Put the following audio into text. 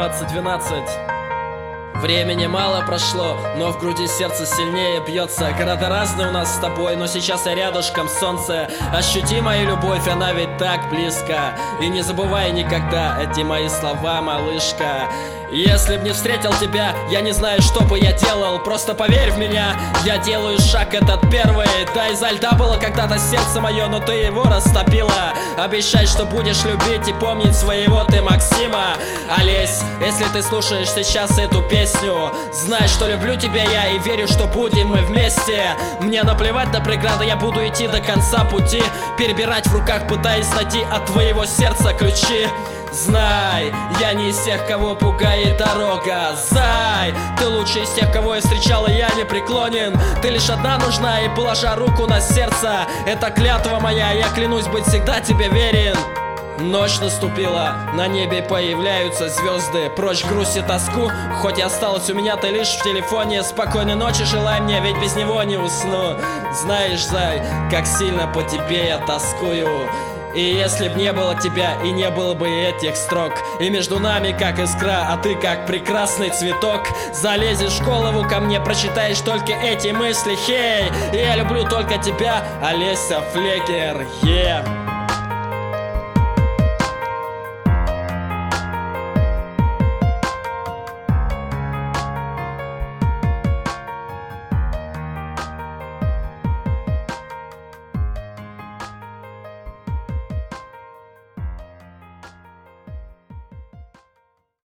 20:12. Времени мало прошло, но в груди сердце сильнее бьется. Города разные у нас с тобой, но сейчас я рядышком, солнце. Ощути мою любовь, она ведь так близко. И не забывай никогда эти мои слова, малышка. Если б не встретил тебя, я не знаю, что бы я делал. Просто поверь в меня, я делаю шаг этот первый. Да, изо льда было когда-то сердце мое, но ты его растопила. Обещай, что будешь любить и помнить своего ты Максима. Олесь, если ты слушаешь сейчас эту песню, знай, что люблю тебя я и верю, что будем мы вместе. Мне наплевать на преграды, я буду идти до конца пути, перебирать в руках, пытаясь найти от твоего сердца ключи. Знай, я не из тех, кого пугает дорога. Зай, ты лучший из тех, кого я встречал, и я не преклонен. Ты лишь одна нужна, и положа руку на сердце, это клятва моя, я клянусь быть всегда тебе верен. Ночь наступила, на небе появляются звезды. Прочь грусть и тоску, хоть и осталась у меня ты лишь в телефоне. Спокойной ночи желай мне, ведь без него не усну. Знаешь, Зай, как сильно по тебе я тоскую. И если б не было тебя, и не было бы этих строк, и между нами как искра, а ты как прекрасный цветок. Залезешь в голову ко мне, прочитаешь только эти мысли, хей. И я люблю только тебя, Олеся Флекер,